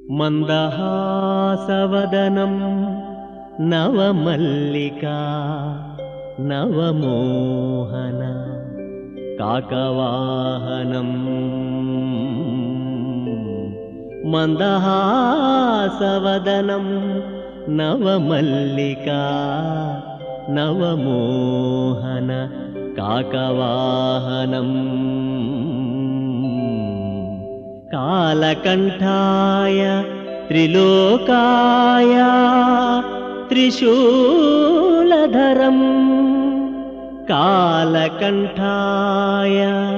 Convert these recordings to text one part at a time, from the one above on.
మందహాసవదనం నవమల్లికా నవమోహన కాకవాహనం మందహాసవదనం నవమల్లికా నవమోహన కాకవాహనం కాలకంఠాయ త్రిలోకాయ త్రిశూలధరం కాలకంఠాయ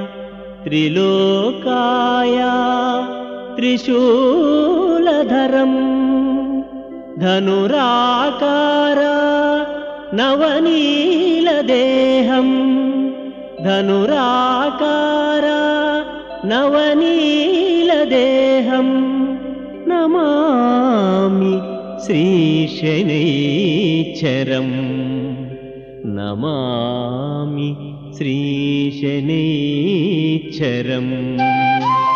త్రిలోకాయ త్రిశూలధరం ధనురాకార నవనీలదేహం ధనురాకార నవనీలదేహం నమామి శ్రీశనైశ్చరం నమామి శ్రీశనైశ్చరం